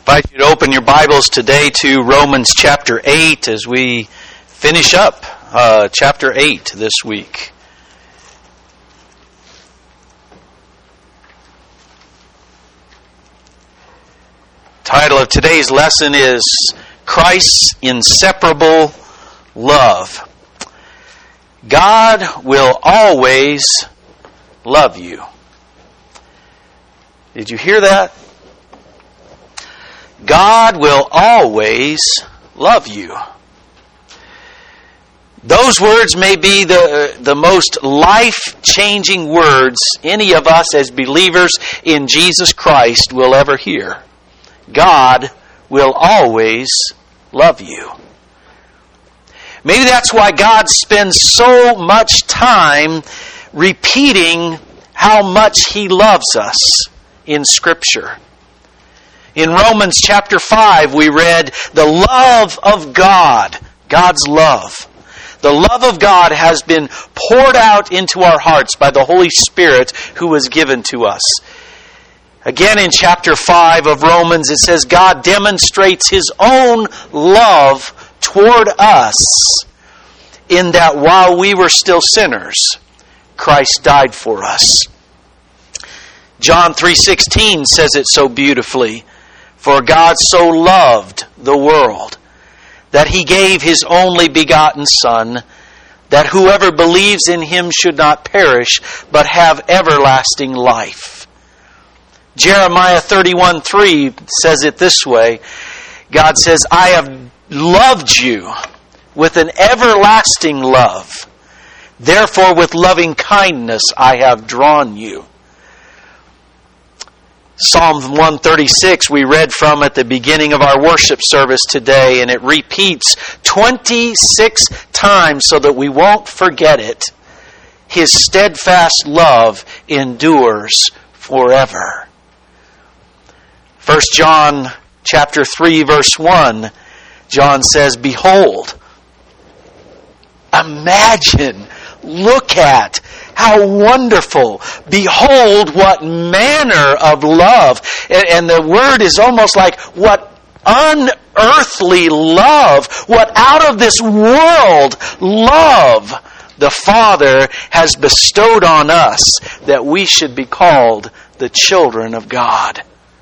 I invite you to open your Bibles today to Romans chapter 8 as we finish up chapter 8 this week. The title of today's lesson is Christ's Inseparable Love. God will always love you. Did you hear that? God will always love you. Those words may be the most life-changing words any of us as believers in Jesus Christ will ever hear. God will always love you. Maybe that's why God spends so much time repeating how much He loves us in Scripture. In Romans chapter 5, we read, the love of God, God's love. The love of God has been poured out into our hearts by the Holy Spirit who was given to us. Again, in chapter 5 of Romans, it says, God demonstrates His own love toward us in that while we were still sinners, Christ died for us. John 3:16 says it so beautifully. For God so loved the world that He gave His only begotten Son, that whoever believes in Him should not perish, but have everlasting life. Jeremiah 31:3 says it this way. God says, I have loved you with an everlasting love. Therefore with loving kindness I have drawn you. Psalm 136 we read from at the beginning of our worship service today, and it repeats 26 times so that we won't forget it. His steadfast love endures forever. 1 John chapter 3 verse 1, John says, Behold, imagine, look at, how wonderful. Behold, what manner of love. And the word is almost like what unearthly love, what out of this world love the Father has bestowed on us that we should be called the children of God.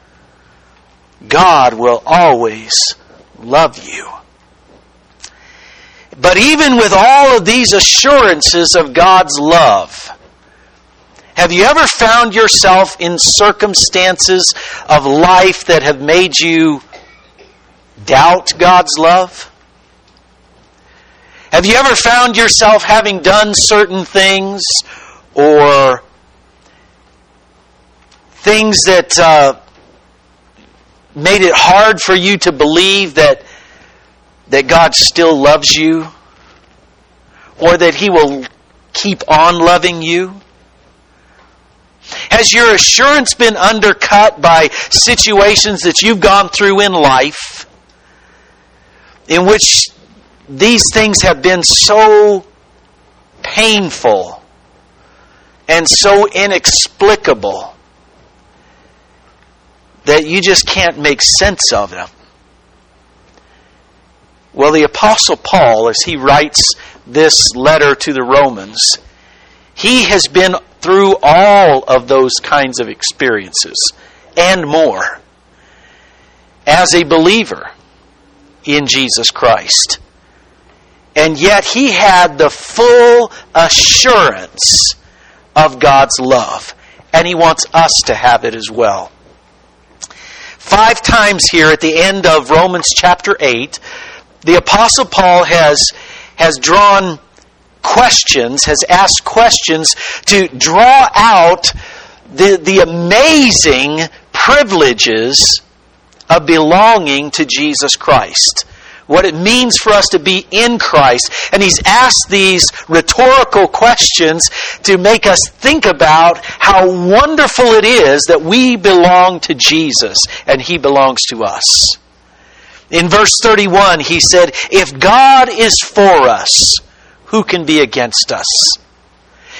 God will always love you. But even with all of these assurances of God's love, have you ever found yourself in circumstances of life that have made you doubt God's love? Have you ever found yourself having done certain things or things that made it hard for you to believe that God still loves you, or that He will keep on loving you? Has your assurance been undercut by situations that you've gone through in life in which these things have been so painful and so inexplicable that you just can't make sense of them? Well, the Apostle Paul, as he writes this letter to the Romans, he has been through all of those kinds of experiences and more as a believer in Jesus Christ. And yet he had the full assurance of God's love. And he wants us to have it as well. 5 times here at the end of Romans chapter 8, the Apostle Paul has drawn questions, has asked questions to draw out the amazing privileges of belonging to Jesus Christ. What it means for us to be in Christ. And he's asked these rhetorical questions to make us think about how wonderful it is that we belong to Jesus and He belongs to us. In verse 31, he said, If God is for us, who can be against us?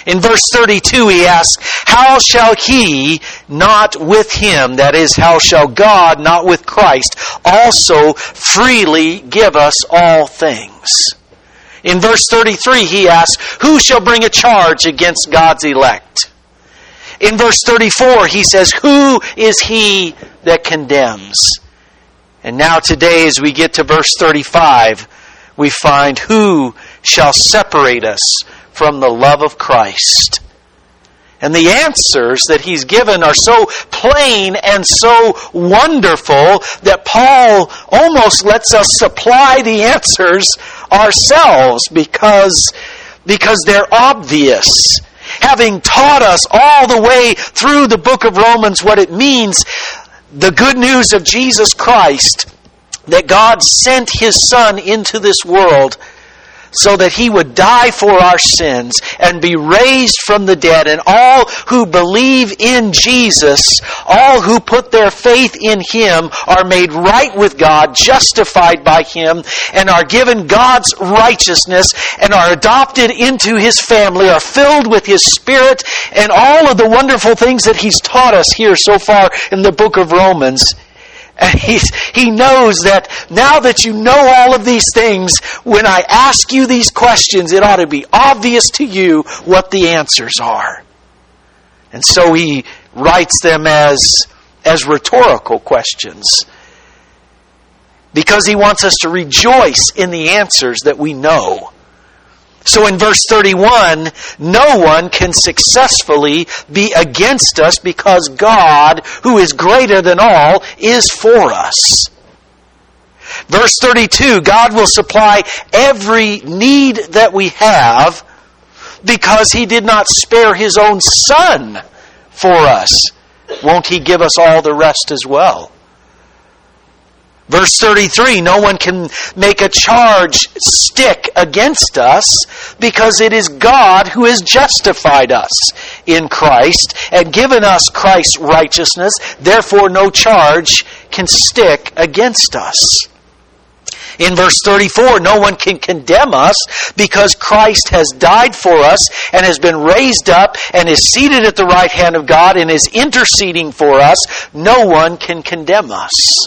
In verse 32 he asks, how shall he not with him, that is, how shall God not with Christ also freely give us all things? In verse 33 he asks, who shall bring a charge against God's elect? In verse 34 he says, who is he that condemns? And now today as we get to verse 35, we find, who shall separate us from the love of Christ? And the answers that he's given are so plain and so wonderful that Paul almost lets us supply the answers ourselves because they're obvious. Having taught us all the way through the book of Romans what it means, the good news of Jesus Christ, that God sent His Son into this world so that He would die for our sins and be raised from the dead. And all who believe in Jesus, all who put their faith in Him, are made right with God, justified by Him, and are given God's righteousness, and are adopted into His family, are filled with His Spirit, and all of the wonderful things that He's taught us here so far in the book of Romans. And he knows that now that you know all of these things, when I ask you these questions, it ought to be obvious to you what the answers are. And so he writes them as rhetorical questions, because he wants us to rejoice in the answers that we know. So in verse 31, no one can successfully be against us because God, who is greater than all, is for us. Verse 32, God will supply every need that we have because He did not spare His own Son for us. Won't He give us all the rest as well? Verse 33, no one can make a charge stick against us because it is God who has justified us in Christ and given us Christ's righteousness. Therefore, no charge can stick against us. In verse 34, no one can condemn us because Christ has died for us and has been raised up and is seated at the right hand of God and is interceding for us. No one can condemn us.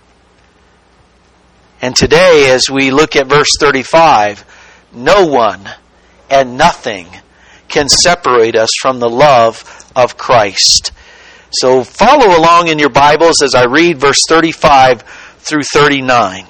And today, as we look at verse 35, no one and nothing can separate us from the love of Christ. So follow along in your Bibles as I read verse 35 through 39.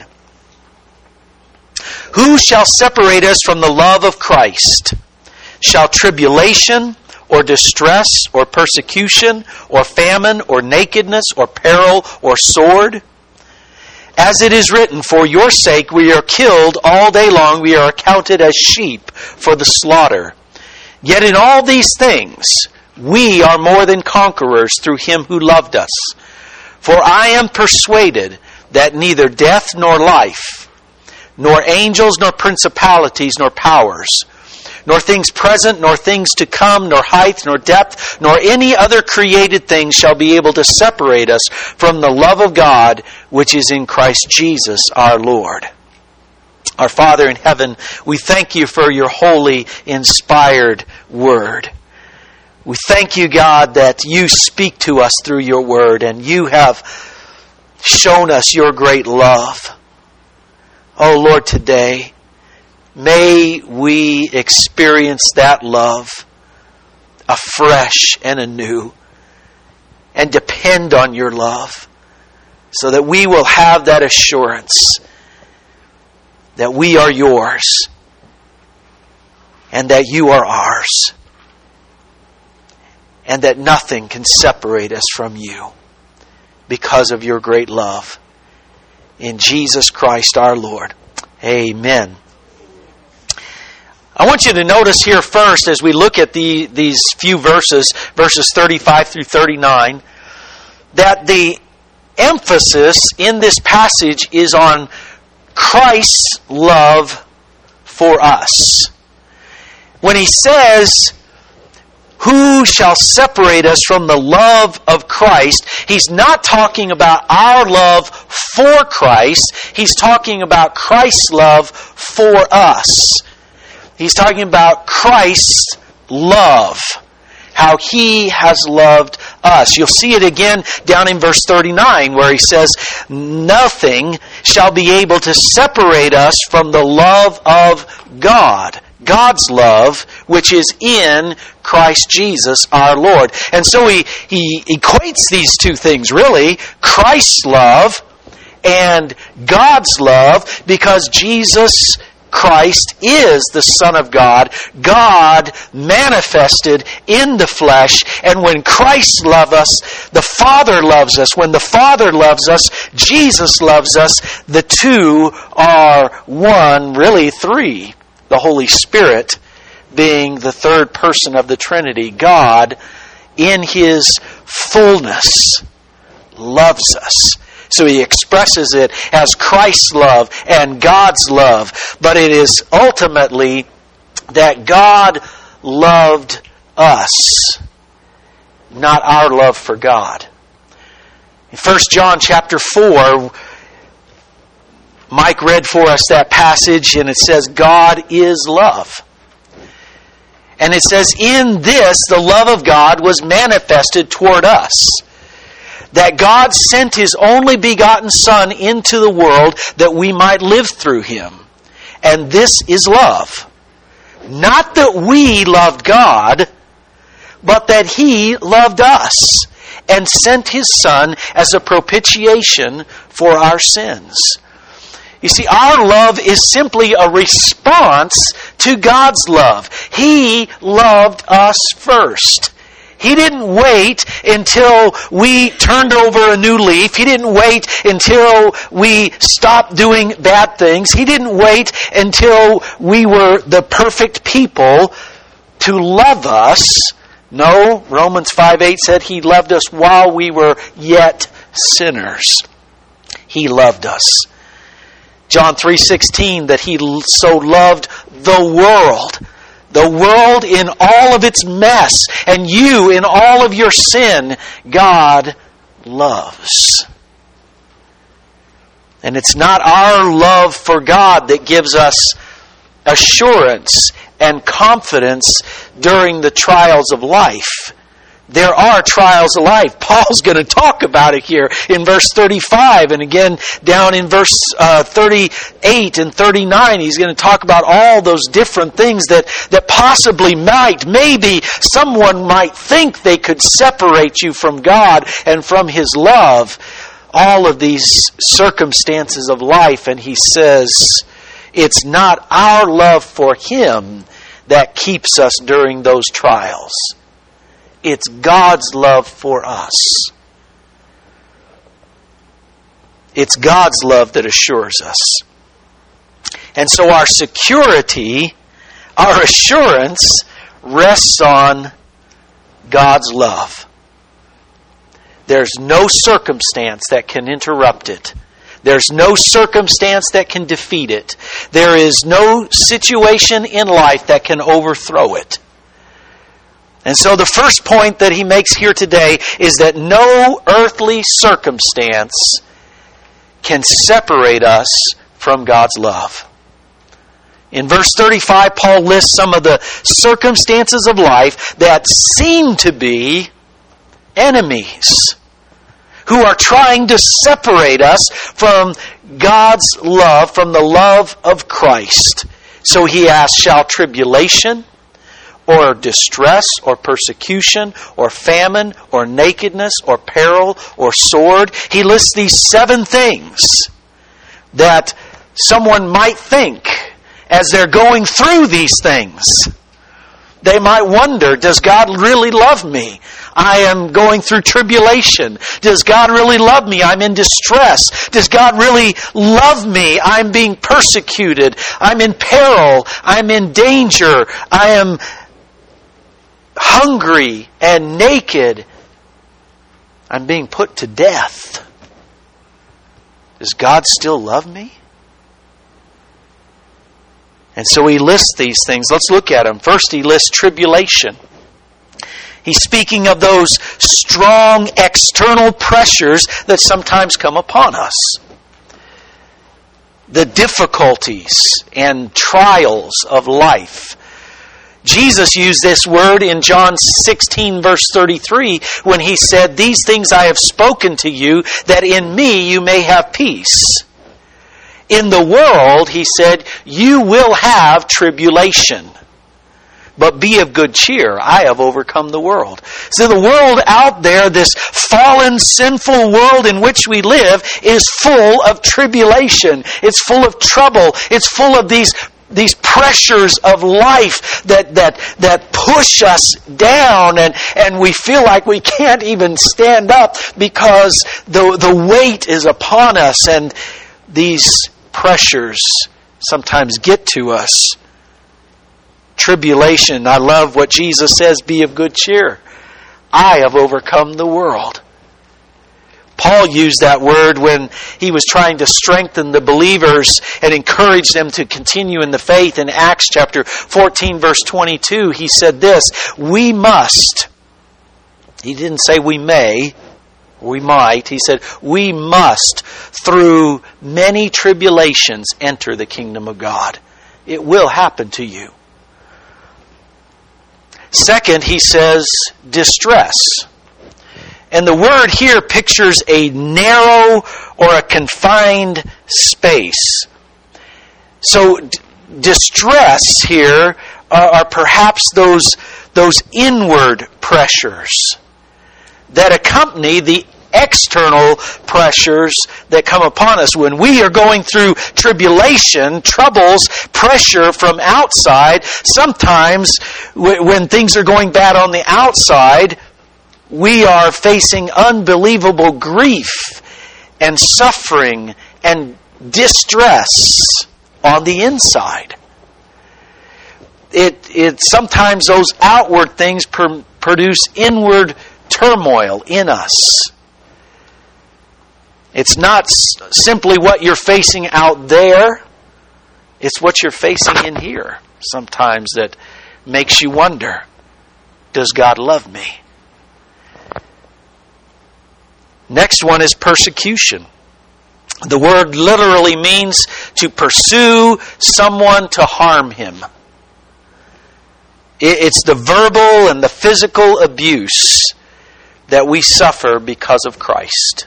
Who shall separate us from the love of Christ? Shall tribulation, or distress, or persecution, or famine, or nakedness, or peril, or sword? As it is written, for your sake we are killed all day long, we are accounted as sheep for the slaughter. Yet in all these things we are more than conquerors through Him who loved us. For I am persuaded that neither death nor life, nor angels nor principalities nor powers, nor things present, nor things to come, nor height, nor depth, nor any other created thing shall be able to separate us from the love of God, which is in Christ Jesus our Lord. Our Father in heaven, we thank You for Your holy, inspired word. We thank You, God, that You speak to us through Your word, and You have shown us Your great love. Oh, Lord, today, may we experience that love afresh and anew and depend on Your love so that we will have that assurance that we are Yours and that You are ours and that nothing can separate us from You because of Your great love. In Jesus Christ our Lord. Amen. I want you to notice here first, as we look at these few verses 35 through 39, that the emphasis in this passage is on Christ's love for us. When he says, who shall separate us from the love of Christ, he's not talking about our love for Christ. He's talking about Christ's love for us. He's talking about Christ's love. How He has loved us. You'll see it again down in verse 39 where He says, nothing shall be able to separate us from the love of God. God's love, which is in Christ Jesus our Lord. And so he equates these two things, really. Christ's love and God's love, because Jesus Christ is the Son of God, God manifested in the flesh. And when Christ loves us, the Father loves us. When the Father loves us, Jesus loves us. The two are one, really three. The Holy Spirit being the third person of the Trinity. God, in His fullness, loves us. So He expresses it as Christ's love and God's love. But it is ultimately that God loved us, not our love for God. In 1 John chapter 4, Mike read for us that passage, and it says, God is love. And it says, in this the love of God was manifested toward us, that God sent His only begotten Son into the world that we might live through Him. And this is love. Not that we loved God, but that He loved us and sent His Son as a propitiation for our sins. You see, our love is simply a response to God's love. He loved us first. He didn't wait until we turned over a new leaf. He didn't wait until we stopped doing bad things. He didn't wait until we were the perfect people to love us. No, Romans 5:8 said He loved us while we were yet sinners. He loved us. John 3:16, that He so loved the world in all of its mess, and you in all of your sin, God loves. And it's not our love for God that gives us assurance and confidence during the trials of life. There are trials of life. Paul's going to talk about it here in verse 35, and again down in verse 38 and 39. He's going to talk about all those different things that possibly maybe someone might think they could separate you from God and from His love. All of these circumstances of life, and he says, it's not our love for Him that keeps us during those trials. It's God's love for us. It's God's love that assures us. And so our security, our assurance, rests on God's love. There's no circumstance that can interrupt it. There's no circumstance that can defeat it. There is no situation in life that can overthrow it. And so the first point that he makes here today is that no earthly circumstance can separate us from God's love. In verse 35, Paul lists some of the circumstances of life that seem to be enemies who are trying to separate us from God's love, from the love of Christ. So he asks, shall tribulation, or distress, or persecution, or famine, or nakedness, or peril, or sword? He lists these 7 things that someone might think as they're going through these things. They might wonder, does God really love me? I am going through tribulation. Does God really love me? I'm in distress. Does God really love me? I'm being persecuted. I'm in peril. I'm in danger. I am hungry and naked. I'm being put to death. Does God still love me? And so he lists these things. Let's look at them. First, he lists tribulation. He's speaking of those strong external pressures that sometimes come upon us. The difficulties and trials of life. Jesus used this word in John 16, verse 33, when he said, "These things I have spoken to you, that in me you may have peace. In the world," he said, "you will have tribulation. But be of good cheer. I have overcome the world." So the world out there, this fallen, sinful world in which we live, is full of tribulation. It's full of trouble. It's full of these pressures of life that push us down, and we feel like we can't even stand up because the weight is upon us, and these pressures sometimes get to us. Tribulation. I love what Jesus says, "Be of good cheer. I have overcome the world." Paul used that word when he was trying to strengthen the believers and encourage them to continue in the faith. In Acts chapter 14, verse 22, he said this, "We must," he didn't say we may, we might, he said, "We must, through many tribulations, enter the kingdom of God." It will happen to you. Second, he says, distress. And the word here pictures a narrow or a confined space. So distress here are perhaps those inward pressures that accompany the external pressures that come upon us. When we are going through tribulation, troubles, pressure from outside, sometimes when things are going bad on the outside, we are facing unbelievable grief and suffering and distress on the inside. It sometimes those outward things produce inward turmoil in us. It's not simply what you're facing out there. It's what you're facing in here sometimes that makes you wonder, does God love me? Next one is persecution. The word literally means to pursue someone to harm him. It's the verbal and the physical abuse that we suffer because of Christ.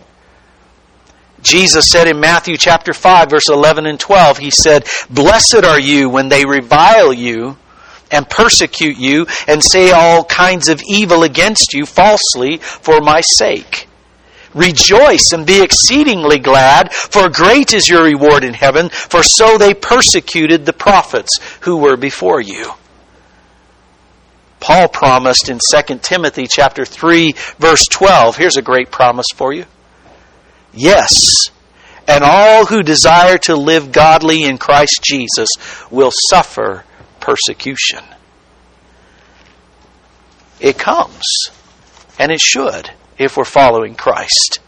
Jesus said in Matthew chapter 5, verse 11 and 12, he said, "Blessed are you when they revile you and persecute you and say all kinds of evil against you falsely for my sake. Rejoice and be exceedingly glad, for great is your reward in heaven, for so they persecuted the prophets who were before you." Paul promised in 2 Timothy chapter 3, verse 12, here's a great promise for you. "Yes, and all who desire to live godly in Christ Jesus will suffer persecution." It comes, and it should, if we're following Christ.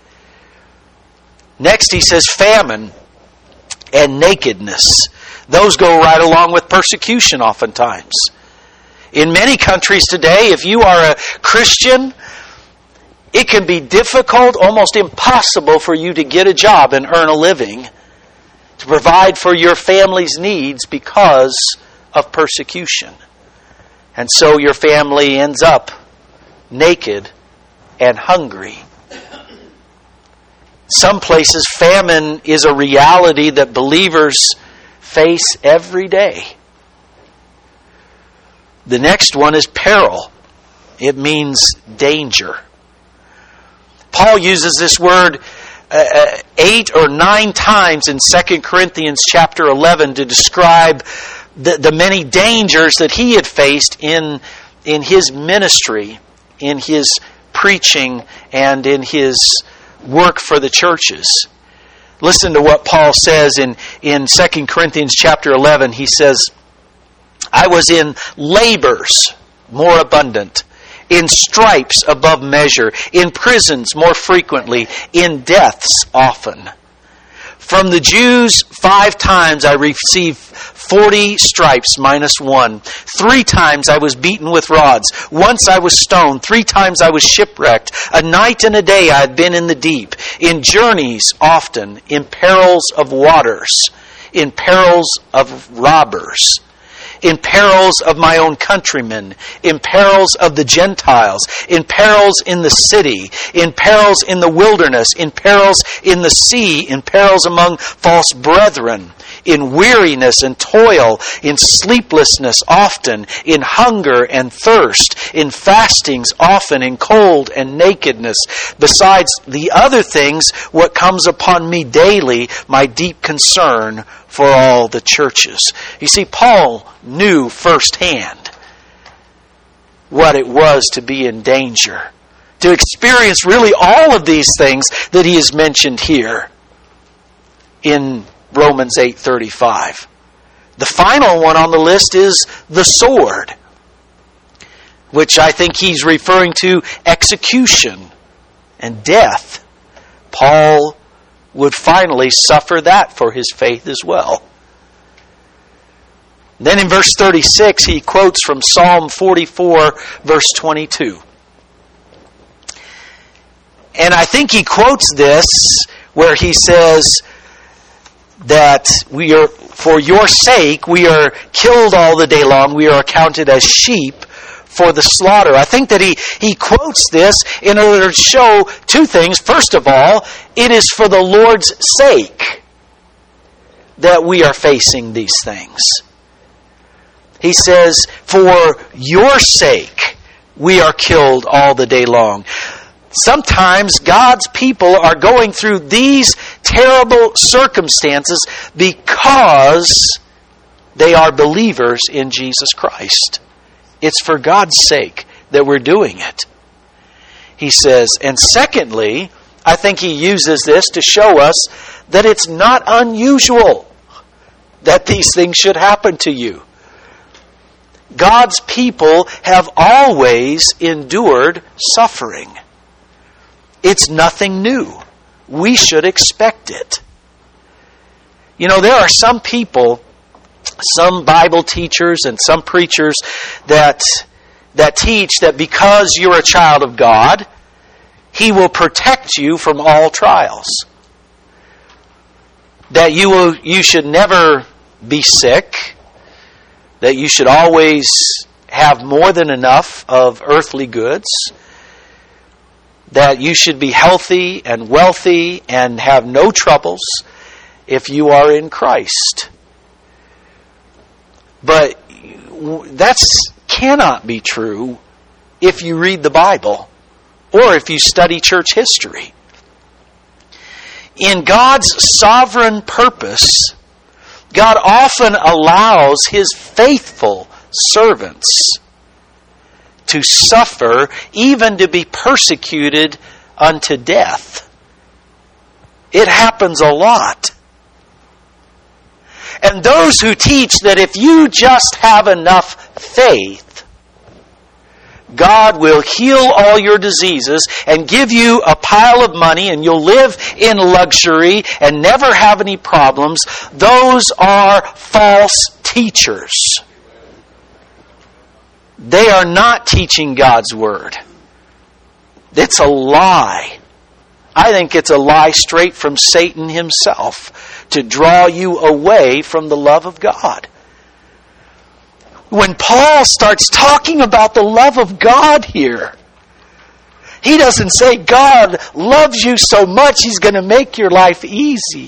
Next, he says famine and nakedness. Those go right along with persecution oftentimes. In many countries today, if you are a Christian, it can be difficult, almost impossible for you to get a job and earn a living, to provide for your family's needs because of persecution. And so your family ends up naked and hungry. Some places, famine is a reality that believers face every day. The next one is peril. It means danger. Paul uses this word 8 or 9 times in 2 Corinthians chapter 11 to describe the many dangers that he had faced in his ministry, in his preaching, and in his work for the churches. Listen to what Paul says in 2 Corinthians chapter 11. He says, "I was in labors more abundant, in stripes above measure, in prisons more frequently, in deaths often. From the Jews 5 times I received 40 stripes minus 1. 3 times I was beaten with rods. Once I was stoned. 3 times I was shipwrecked. A night and a day I had been in the deep. In journeys often. In perils of waters. In perils of robbers. in perils of my own countrymen, in perils of the Gentiles, in perils in the city, in perils in the wilderness, in perils in the sea, in perils among false brethren, in weariness and toil, in sleeplessness often, in hunger and thirst, in fastings often, in cold and nakedness. Besides the other things, what comes upon me daily, my deep concern for all the churches. You see, Paul knew firsthand what it was to be in danger, to experience really all of these things that he has mentioned here in Romans 8:35. The final one on the list is the sword, which I think he's referring to execution and death. Paul would finally suffer that for his faith as well. Then in verse 36, he quotes from Psalm 44, verse 22. And I think he quotes this where he says that for your sake, we are killed all the day long. We are accounted as sheep for the slaughter. I think that he quotes this in order to show two things. First of all, it is for the Lord's sake that we are facing these things. He says, for your sake, we are killed all the day long. Sometimes God's people are going through these terrible circumstances because they are believers in Jesus Christ. It's for God's sake that we're doing it. He says, and secondly, I think he uses this to show us that it's not unusual that these things should happen to you. God's people have always endured suffering. It's nothing new. We should expect it. You know, there are some people, some Bible teachers and some preachers that teach that because you're a child of God, He will protect you from all trials. That you should never be sick. That you should always have more than enough of earthly goods. That you should be healthy and wealthy and have no troubles if you are in Christ. But that cannot be true if you read the Bible or if you study church history. In God's sovereign purpose, God often allows His faithful servants to suffer, even to be persecuted unto death. It happens a lot. And those who teach that if you just have enough faith, God will heal all your diseases and give you a pile of money and you'll live in luxury and never have any problems, those are false teachers. They are not teaching God's Word. It's a lie. I think it's a lie straight from Satan himself to draw you away from the love of God. When Paul starts talking about the love of God here, he doesn't say God loves you so much He's going to make your life easy.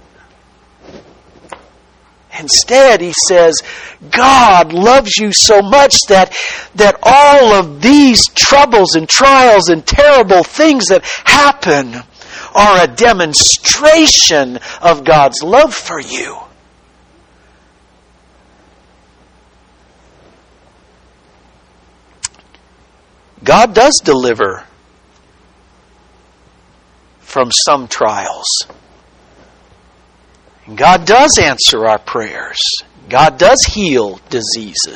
Instead, he says, God loves you so much that all of these troubles and trials and terrible things that happen are a demonstration of God's love for you. God does deliver from some trials. God does answer our prayers. God does heal diseases.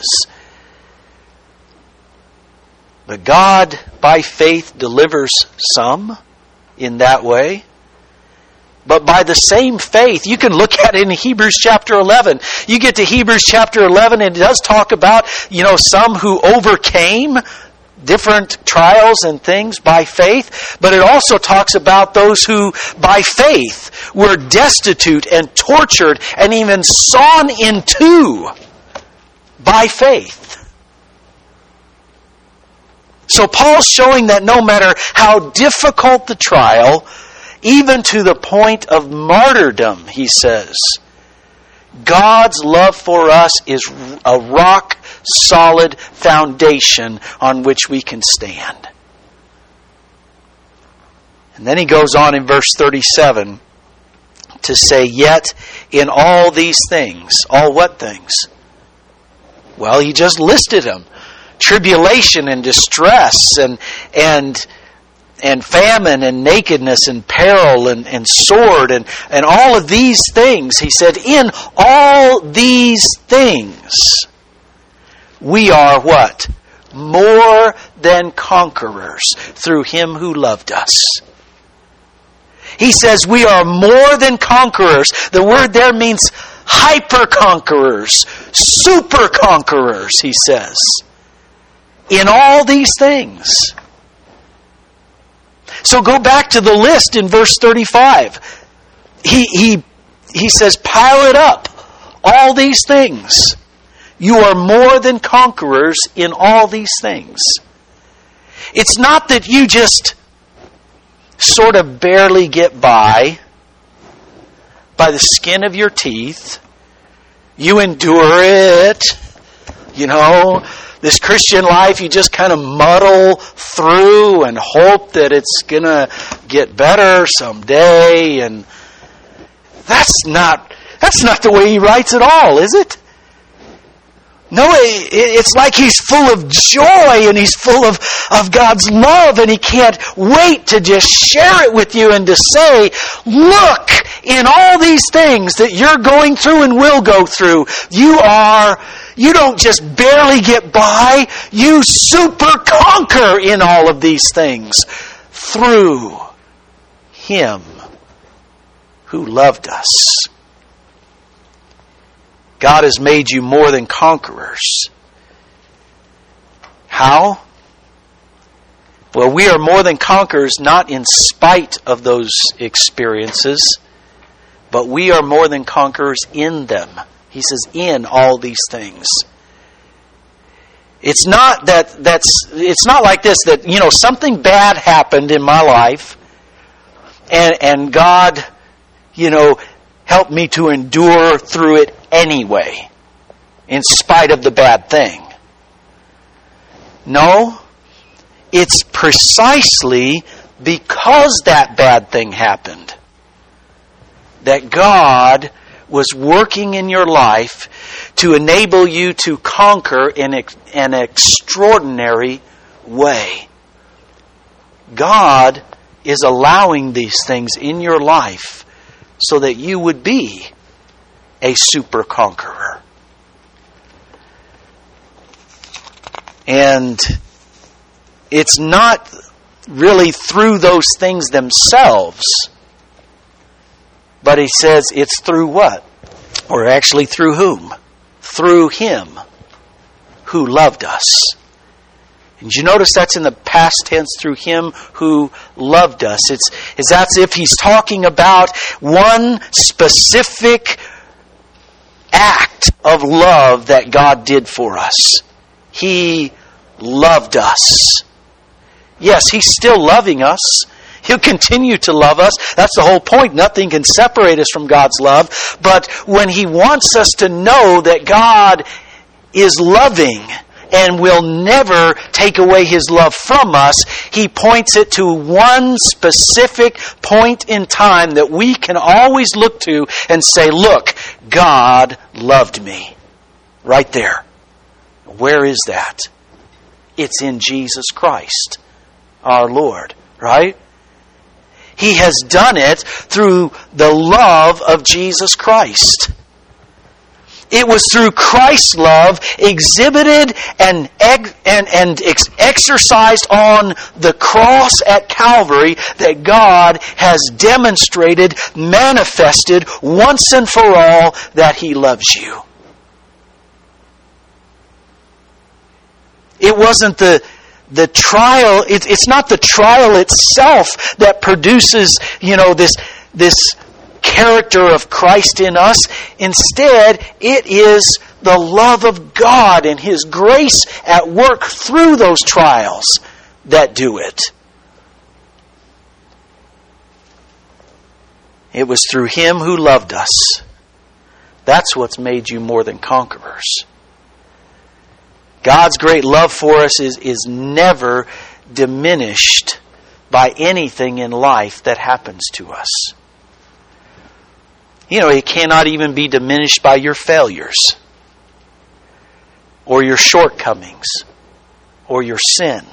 But God, by faith, delivers some in that way. But by the same faith, you can look at it in Hebrews chapter 11. You get to Hebrews chapter 11 and it does talk about, some who overcame different trials and things by faith, but it also talks about those who by faith were destitute and tortured and even sawn in two by faith. So Paul's showing that no matter how difficult the trial, even to the point of martyrdom, he says, God's love for us is a rock-solid foundation on which we can stand. And then he goes on in verse 37 to say, yet in all these things, all what things? Well, he just listed them. Tribulation and distress and famine and nakedness and peril and sword and all of these things. He said, in all these things, we are what? More than conquerors through Him who loved us. He says we are more than conquerors. The word there means hyper-conquerors, super-conquerors, he says. In all these things. So go back to the list in verse 35. He says, pile it up. All these things. You are more than conquerors in all these things. It's not that you just sort of barely get by the skin of your teeth. You endure it. You know, this Christian life, you just kind of muddle through and hope that it's going to get better someday. And that's not the way he writes at all, is it? No, it's like he's full of joy and he's full of God's love and he can't wait to just share it with you and to say, look, in all these things that you're going through and will go through, you don't just barely get by, you super conquer in all of these things through Him who loved us. God has made you more than conquerors. How? Well, we are more than conquerors not in spite of those experiences, but we are more than conquerors in them. He says, in all these things. It's not it's not like this that, you know, something bad happened in my life and God, you know, helped me to endure through it anyway, in spite of the bad thing. No, it's precisely because that bad thing happened that God was working in your life to enable you to conquer in an extraordinary way. God is allowing these things in your life so that you would be a super conqueror. And it's not really through those things themselves, but he says it's through what? Or actually through whom? Through Him who loved us. And you notice that's in the past tense, through Him who loved us. It's as if he's talking about one specific act of love that God did for us. He loved us. Yes, He's still loving us. He'll continue to love us. That's the whole point. Nothing can separate us from God's love. But when He wants us to know that God is loving and will never take away His love from us, He points it to one specific point in time that we can always look to and say, look, God loved me. Right there. Where is that? It's in Jesus Christ, our Lord. Right? He has done it through the love of Jesus Christ. It was through Christ's love exhibited and exercised on the cross at Calvary that God has demonstrated, manifested once and for all that He loves you. It wasn't the trial, it's not the trial itself that produces, this character of Christ in us. Instead, it is the love of God and His grace at work through those trials that do it. It was through Him who loved us. That's what's made you more than conquerors. God's great love for us is never diminished by anything in life that happens to us. You know, it cannot even be diminished by your failures or your shortcomings or your sins,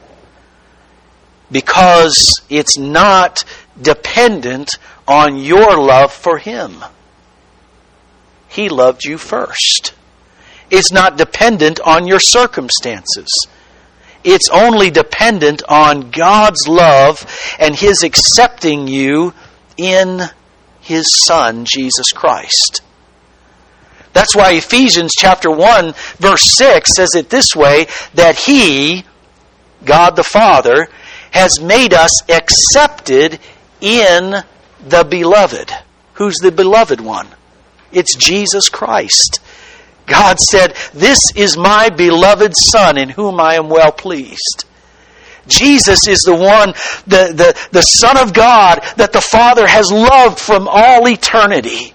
because it's not dependent on your love for Him. He loved you first. It's not dependent on your circumstances. It's only dependent on God's love and His accepting you in His Son, Jesus Christ. That's why Ephesians chapter 1, verse 6 says it this way, that He, God the Father, has made us accepted in the Beloved. Who's the Beloved one? It's Jesus Christ. God said, "This is my beloved Son in whom I am well pleased." Jesus is the one, the Son of God that the Father has loved from all eternity.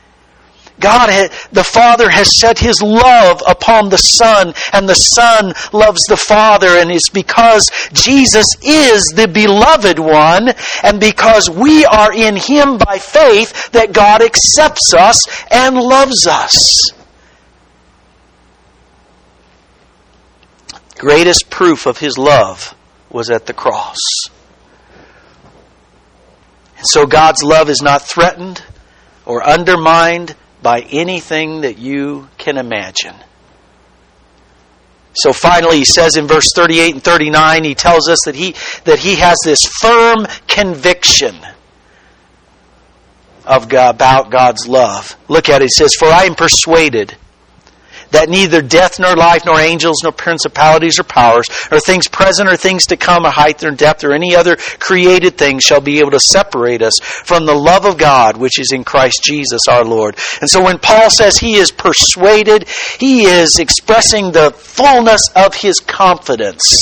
The Father has set His love upon the Son, and the Son loves the Father, and it's because Jesus is the beloved one, and because we are in Him by faith, that God accepts us and loves us. Greatest proof of His love was at the cross. And so God's love is not threatened or undermined by anything that you can imagine. So finally, He says in verse 38 and 39, He tells us that He has this firm conviction about God's love. Look at it. He says, "For I am persuaded that neither death nor life nor angels nor principalities or powers or things present or things to come or height or depth or any other created thing shall be able to separate us from the love of God which is in Christ Jesus our Lord." And so when Paul says he is persuaded, he is expressing the fullness of his confidence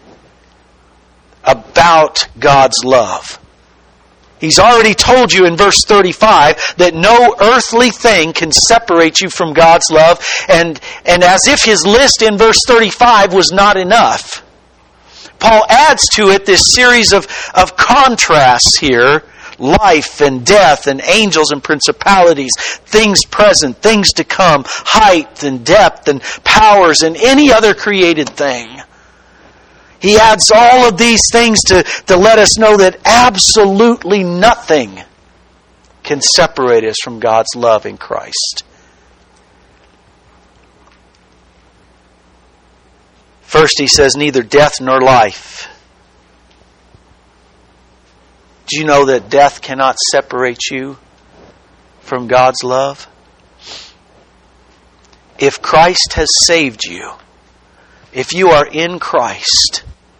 about God's love. He's already told you in verse 35 that no earthly thing can separate you from God's love. And as if his list in verse 35 was not enough, Paul adds to it this series of contrasts here. Life and death and angels and principalities, things present, things to come, height and depth and powers and any other created thing. He adds all of these things to let us know that absolutely nothing can separate us from God's love in Christ. First, he says, neither death nor life. Do you know that death cannot separate you from God's love? If Christ has saved you, if you are in Christ,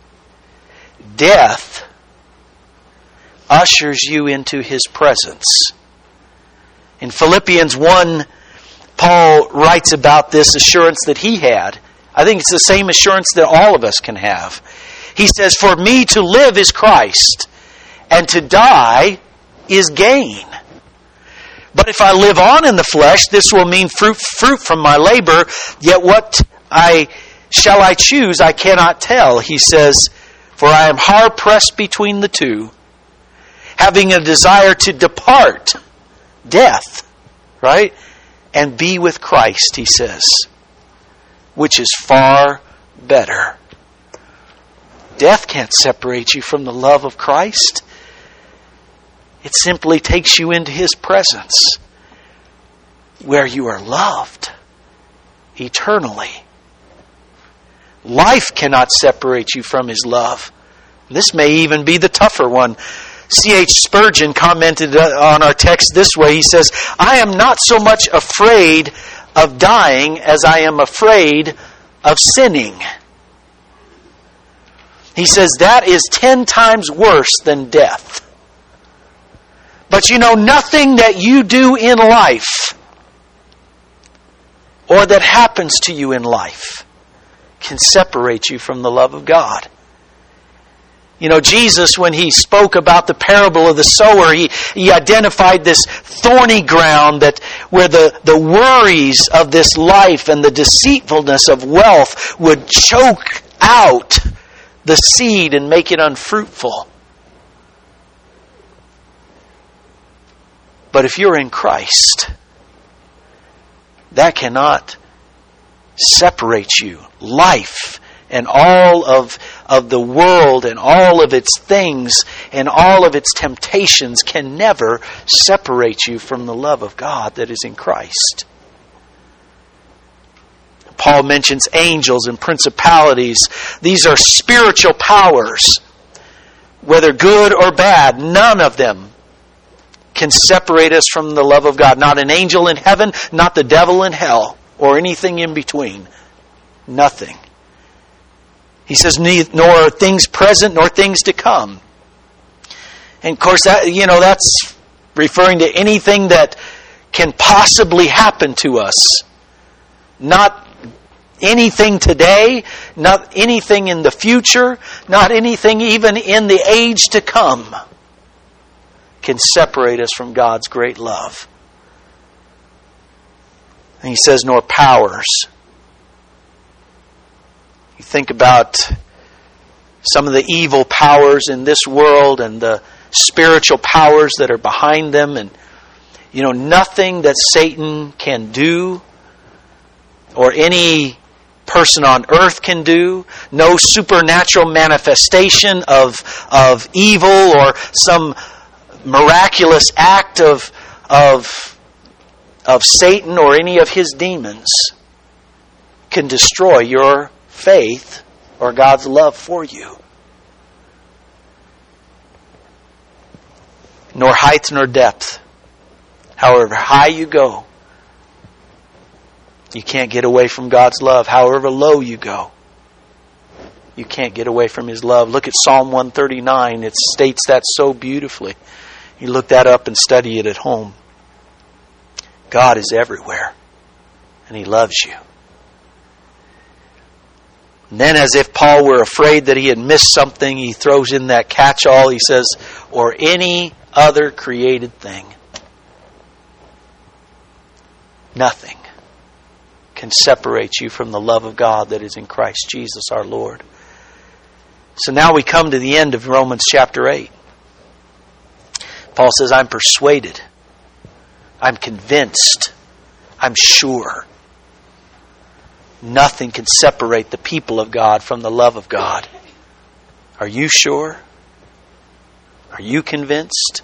death ushers you into His presence. In Philippians 1, Paul writes about this assurance that he had. I think it's the same assurance that all of us can have. He says, "For me to live is Christ, and to die is gain. But if I live on in the flesh, this will mean fruit from my labor, yet what shall I choose, I cannot tell." He says, "For I am hard pressed between the two, having a desire to depart," death, right? "And be with Christ," he says, "which is far better." Death can't separate you from the love of Christ. It simply takes you into His presence, where you are loved eternally. Life cannot separate you from His love. This may even be the tougher one. C.H. Spurgeon commented on our text this way. He says, "I am not so much afraid of dying as I am afraid of sinning." He says that is 10 times worse than death. But you know, nothing that you do in life or that happens to you in life can separate you from the love of God. You know, Jesus, when He spoke about the parable of the sower, He identified this thorny ground that where the worries of this life and the deceitfulness of wealth would choke out the seed and make it unfruitful. But if you're in Christ, that cannot separate you. Life and all of the world and all of its things and all of its temptations can never separate you from the love of God that is in Christ. Paul mentions angels and principalities. These are spiritual powers. Whether good or bad, none of them can separate us from the love of God. Not an angel in heaven, not the devil in hell, or anything in between. Nothing. He says, nor things present, nor things to come. And of course, that's referring to anything that can possibly happen to us. Not anything today, not anything in the future, not anything even in the age to come can separate us from God's great love. And he says, nor powers. You think about some of the evil powers in this world and the spiritual powers that are behind them, and nothing that Satan can do or any person on earth can do, no supernatural manifestation of evil or some miraculous act of Satan or any of his demons can destroy your faith or God's love for you. Nor height nor depth. However high you go, you can't get away from God's love. However low you go, you can't get away from His love. Look at Psalm 139. It states that so beautifully. You look that up and study it at home. God is everywhere, and He loves you. And then, as if Paul were afraid that he had missed something, he throws in that catch-all. He says, or any other created thing. Nothing can separate you from the love of God that is in Christ Jesus our Lord. So now we come to the end of Romans chapter 8. Paul says, I'm persuaded. I'm convinced. I'm sure. Nothing can separate the people of God from the love of God. Are you sure? Are you convinced?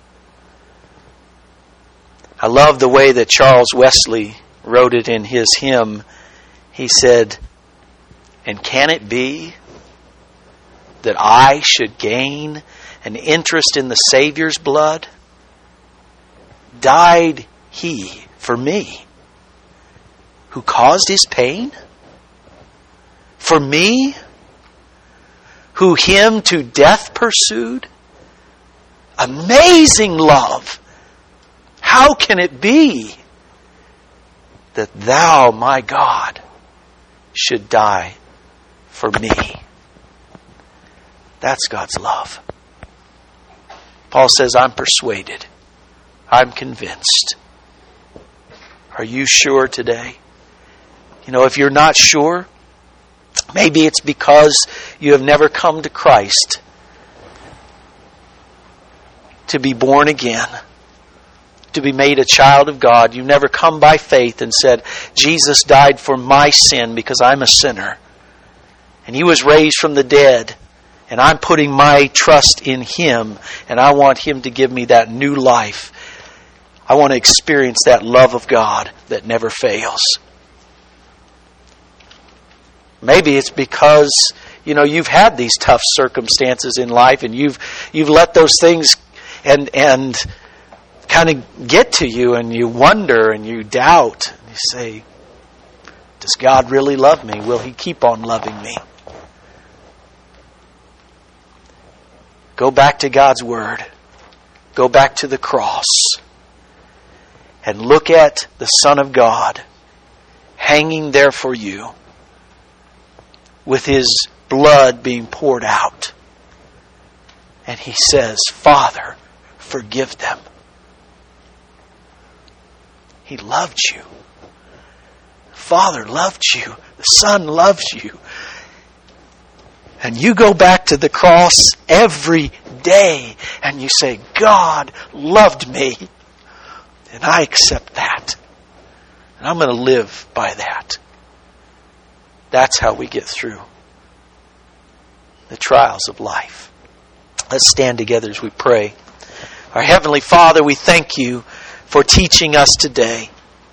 I love the way that Charles Wesley wrote it in his hymn. He said, and can it be that I should gain an interest in the Savior's blood? Died He for me, who caused His pain? For me, who Him to death pursued? Amazing love! How can it be that Thou, my God, should die for me? That's God's love. Paul says, I'm persuaded. I'm convinced. Are you sure today? If you're not sure, maybe it's because you have never come to Christ to be born again, to be made a child of God. You've never come by faith and said, Jesus died for my sin because I'm a sinner. And He was raised from the dead. And I'm putting my trust in Him. And I want Him to give me that new life. I want to experience that love of God that never fails. Maybe it's because, you've had these tough circumstances in life and you've let those things and kind of get to you, and you wonder and you doubt. And you say, does God really love me? Will He keep on loving me? Go back to God's Word. Go back to the cross. And look at the Son of God hanging there for you, with His blood being poured out. And He says, Father, forgive them. He loved you. Father loved you. The Son loves you. And you go back to the cross every day and you say, God loved me. And I accept that. And I'm going to live by that. That's how we get through the trials of life. Let's stand together as we pray. Our Heavenly Father, we thank You for teaching us today.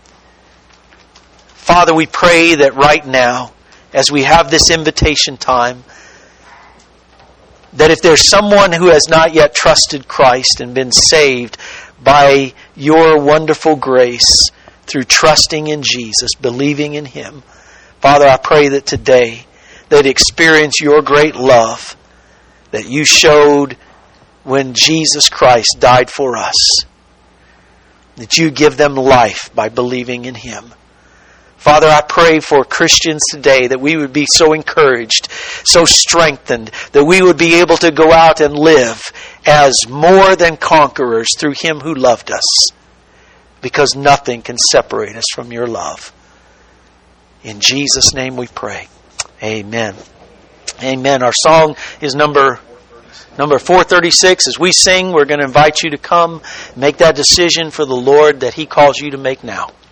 Father, we pray that right now, as we have this invitation time, that if there's someone who has not yet trusted Christ and been saved by Your wonderful grace through trusting in Jesus, believing in Him, Father, I pray that today they'd experience Your great love that You showed when Jesus Christ died for us. That You give them life by believing in Him. Father, I pray for Christians today that we would be so encouraged, so strengthened, that we would be able to go out and live as more than conquerors through Him who loved us. Because nothing can separate us from Your love. In Jesus' name we pray. Amen. Amen. Our song is number 436. As we sing, we're going to invite you to come make that decision for the Lord that He calls you to make now.